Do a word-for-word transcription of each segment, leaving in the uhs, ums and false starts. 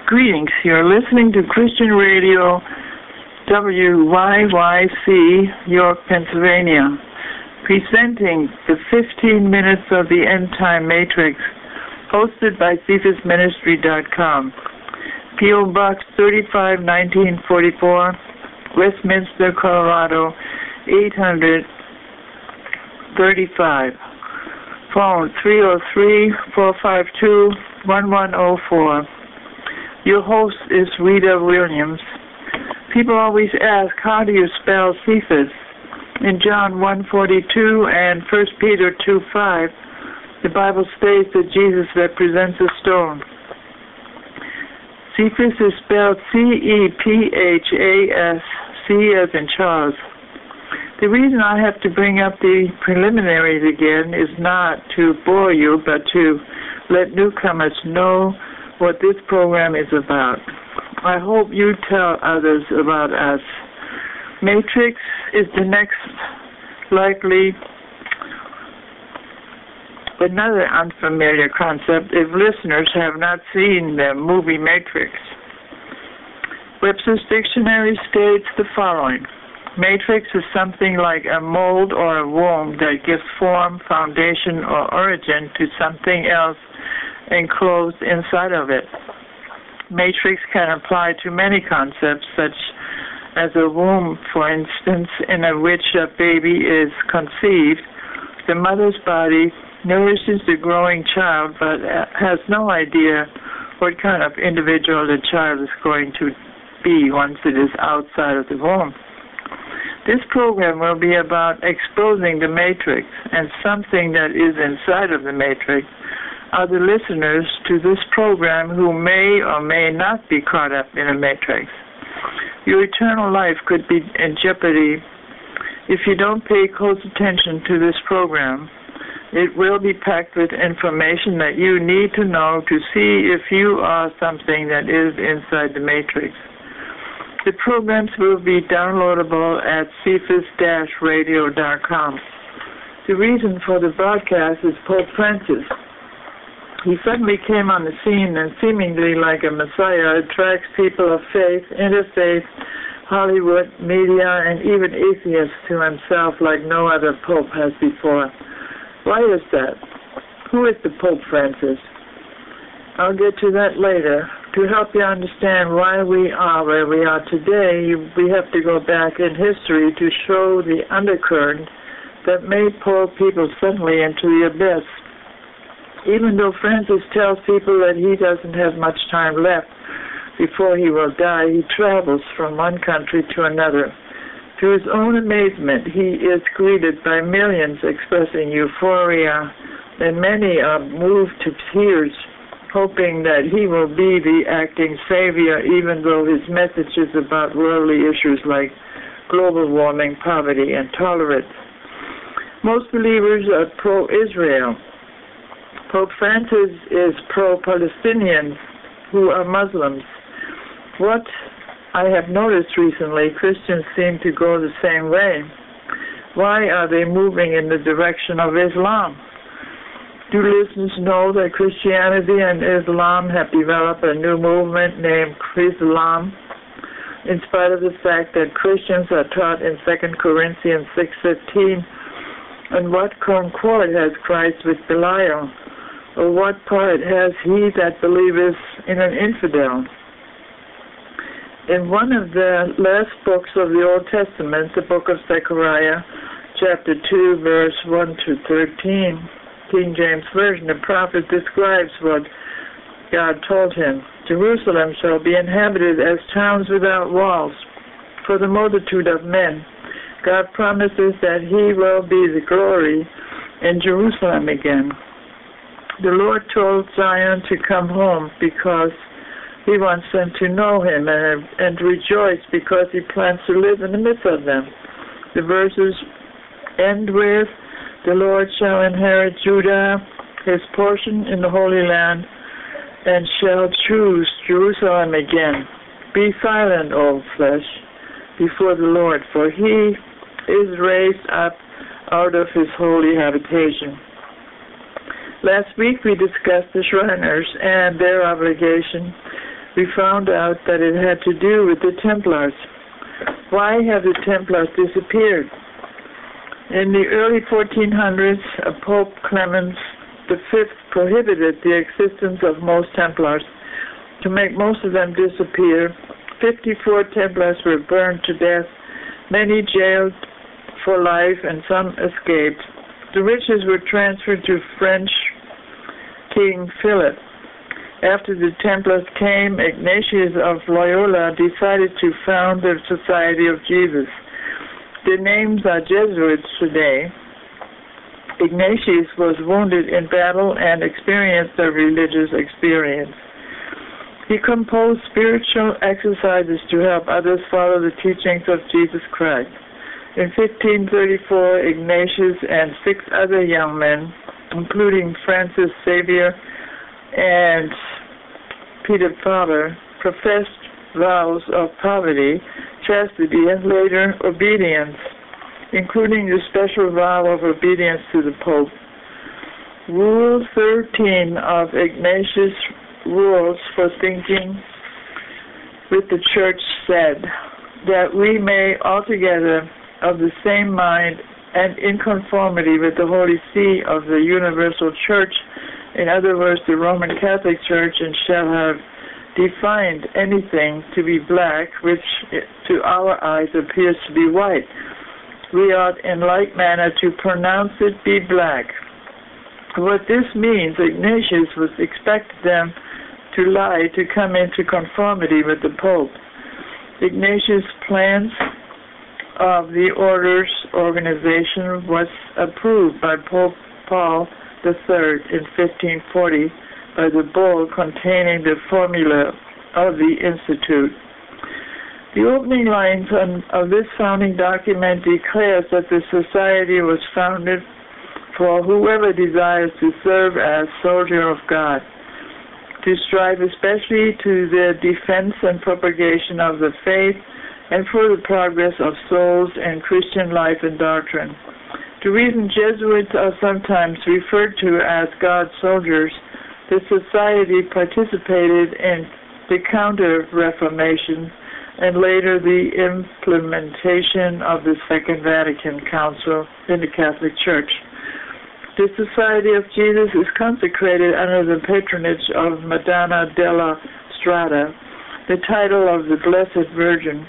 Greetings. You're listening to Christian Radio W Y Y C, York, Pennsylvania, presenting the fifteen minutes of the End Time Matrix, hosted by Cephas Ministry dot com. P O. Box thirty-five nineteen forty-four, Westminster, Colorado, eight hundred thirty-five. Phone three oh three, four five two, one one oh four. Your host is Rita Williams. People always ask, how do you spell Cephas? In John one forty-two and First Peter two five, the Bible states that Jesus represents a stone. Cephas is spelled C E P H A S, C as in Charles. The reason I have to bring up the preliminaries again is not to bore you, but to let newcomers know what this program is about. I hope you tell others about us. Matrix is the next likely another unfamiliar concept if listeners have not seen the movie Matrix. Webster's Dictionary states the following: Matrix is something like a mold or a womb that gives form, foundation, or origin to something else enclosed inside of it. Matrix can apply to many concepts, such as a womb, for instance, in which a baby is conceived. The mother's body nourishes the growing child, but has no idea what kind of individual the child is going to be once it is outside of the womb. This program will be about exposing the matrix, and something that is inside of the matrix are the listeners to this program who may or may not be caught up in a matrix. Your eternal life could be in jeopardy if you don't pay close attention to this program. It will be packed with information that you need to know to see if you are something that is inside the matrix. The programs will be downloadable at Cephas Radio dot com. The reason for the broadcast is Pope Francis. He suddenly came on the scene and, seemingly like a messiah, attracts people of faith, interfaith, Hollywood, media, and even atheists to himself like no other pope has before. Why is that? Who is the Pope Francis? I'll get to that later. To help you understand why we are where we are today, we have to go back in history to show the undercurrent that made poor people suddenly into the abyss. Even though Francis tells people that he doesn't have much time left before he will die, he travels from one country to another. To his own amazement, he is greeted by millions expressing euphoria, and many are moved to tears, hoping that he will be the acting savior, even though his message is about worldly issues like global warming, poverty, and tolerance. Most believers are pro-Israel. Pope Francis is pro-Palestinians who are Muslims. What I have noticed recently, Christians seem to go the same way. Why are they moving in the direction of Islam? Do listeners know that Christianity and Islam have developed a new movement named Islam, in spite of the fact that Christians are taught in Second Corinthians six fifteen, and what concord has Christ with Belial? Or what part has he that believeth in an infidel? In one of the last books of the Old Testament, the book of Zechariah, chapter two, verse one to thirteen, King James Version, the prophet describes what God told him. Jerusalem shall be inhabited as towns without walls, for the multitude of men. God promises that he will be the glory in Jerusalem again. The Lord told Zion to come home because he wants them to know him and, and rejoice because he plans to live in the midst of them. The verses end with, the Lord shall inherit Judah, his portion in the Holy Land, and shall choose Jerusalem again. Be silent, O flesh, before the Lord, for he is raised up out of his holy habitation. Last week we discussed the Shriners and their obligation. we found out that it had to do with the Templars. Why have the Templars disappeared? In the early fourteen hundreds, Pope Clement the Fifth prohibited the existence of most Templars. To make most of them disappear, fifty-four Templars were burned to death, many jailed for life, and some escaped. The riches were transferred to French King Philip. After the Templars came, Ignatius of Loyola decided to found the Society of Jesus. The names are Jesuits today. Ignatius was wounded in battle and experienced a religious experience. He composed spiritual exercises to help others follow the teachings of Jesus Christ. In fifteen thirty-four, Ignatius and six other young men, including Francis Xavier and Peter Faber, professed vows of poverty, chastity, and later obedience, including the special vow of obedience to the Pope. Rule thirteen of Ignatius' Rules for Thinking with the Church said that we may altogether of the same mind and in conformity with the Holy See of the Universal Church, in other words, the Roman Catholic Church, and shall have defined anything to be black, which to our eyes appears to be white. We ought in like manner to pronounce it be black. What this means, Ignatius was expected them to lie to come into conformity with the Pope. Ignatius' plans of the order's organization was approved by Pope Paul the Third in fifteen forty by the bull containing the formula of the Institute. The opening lines on, of this founding document declares that the society was founded for whoever desires to serve as soldier of God, to strive especially to the defense and propagation of the faith and for the progress of souls in Christian life and doctrine. The reason Jesuits are sometimes referred to as God's soldiers, the society participated in the Counter-Reformation and later the implementation of the Second Vatican Council in the Catholic Church. The Society of Jesus is consecrated under the patronage of Madonna della Strada, the title of the Blessed Virgin,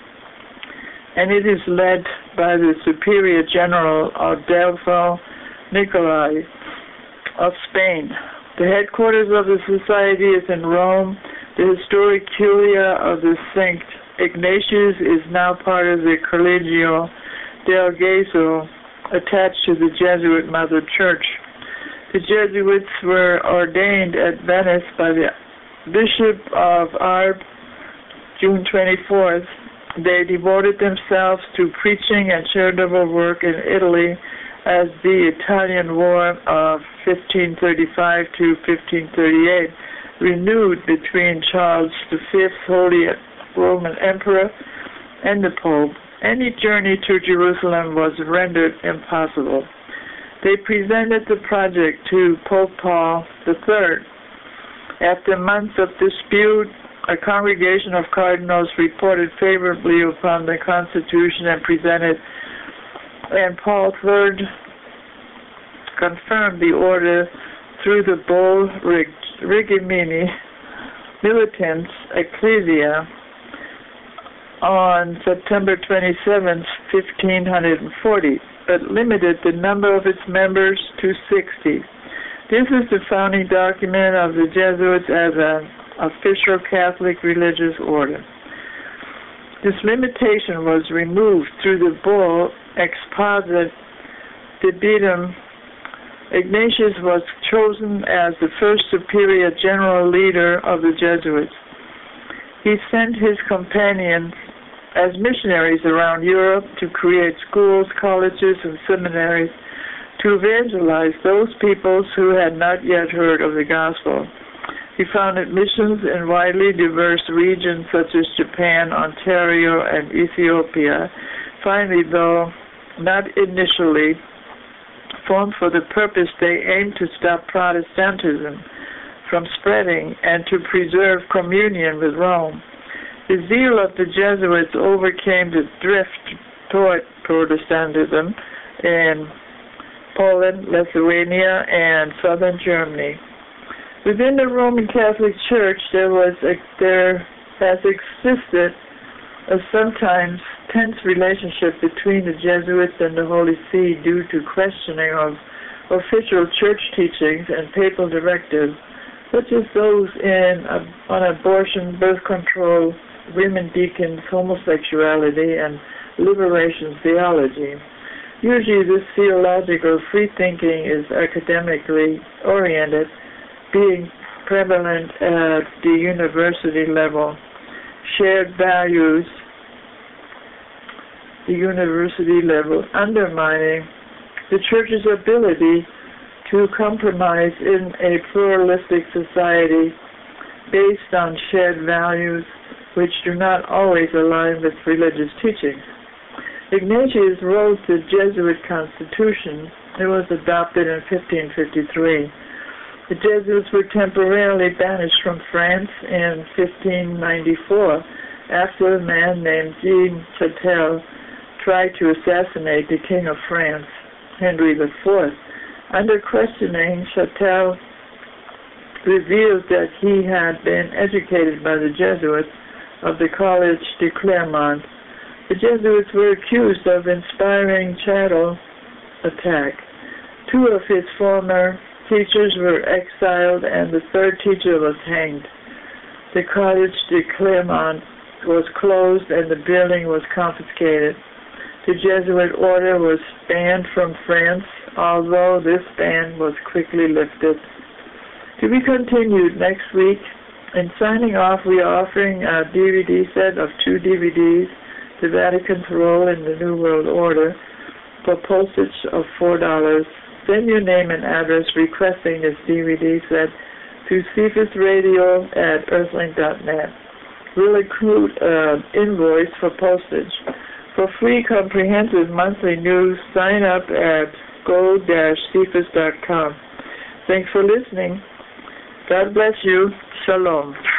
and it is led by the Superior General Adolfo Nicolai of Spain. The headquarters of the society is in Rome. The historic curia of the Saint Ignatius is now part of the Collegio del Gesù, attached to the Jesuit Mother Church. The Jesuits were ordained at Venice by the Bishop of Arb, June twenty-fourth. They devoted themselves to preaching and charitable work in Italy as the Italian War of fifteen thirty-five to fifteen thirty-eight renewed between Charles the Fifth, Holy Roman Emperor, and the Pope. Any journey to Jerusalem was rendered impossible. They presented the project to Pope Paul the Third. After months of dispute, a congregation of cardinals reported favorably upon the Constitution and presented, and Paul the Third confirmed the order through the bull Regimini Militans Ecclesia on September twenty-seventh, fifteen forty, but limited the number of its members to sixty. This is the founding document of the Jesuits as an official Catholic religious order. This limitation was removed through the bull Exposit Debitum. Ignatius was chosen as the first superior general leader of the Jesuits. He sent his companions as missionaries around Europe to create schools, colleges, and seminaries to evangelize those peoples who had not yet heard of the gospel. He founded missions in widely diverse regions such as Japan, Ontario, and Ethiopia. Finally, though not initially formed for the purpose, they aimed to stop Protestantism from spreading and to preserve communion with Rome. The zeal of the Jesuits overcame the drift toward Protestantism in Poland, Lithuania, and southern Germany. Within the Roman Catholic Church, there was a, there has existed a sometimes tense relationship between the Jesuits and the Holy See due to questioning of official church teachings and papal directives, such as those in uh, on abortion, birth control, women deacons, homosexuality, and liberation theology. Usually this theological free thinking is academically oriented, being prevalent at the university level. Shared values, the university level, undermining the church's ability to compromise in a pluralistic society based on shared values which do not always align with religious teachings. Ignatius wrote the Jesuit Constitution. It was adopted in fifteen fifty-three. The Jesuits were temporarily banished from France in fifteen ninety-four after a man named Jean Châtel tried to assassinate the King of France, Henry the Fourth. Under questioning, Châtel revealed that he had been educated by the Jesuits of the Collège de Clermont. The Jesuits were accused of inspiring chattel attack. Two of his former teachers were exiled and the third teacher was hanged. The Collège de Clermont was closed and the building was confiscated. The Jesuit order was banned from France, although this ban was quickly lifted. To be continued next week. In signing off, we are offering a D V D set of two D V Ds, The Vatican's Role in the New World Order, for postage of four dollars. Send your name and address requesting this D V D set to Cephas Radio at earthlink dot net. We'll include an invoice for postage. For free comprehensive monthly news, sign up at go dash cephas dot com. Thanks for listening. God bless you. Shalom.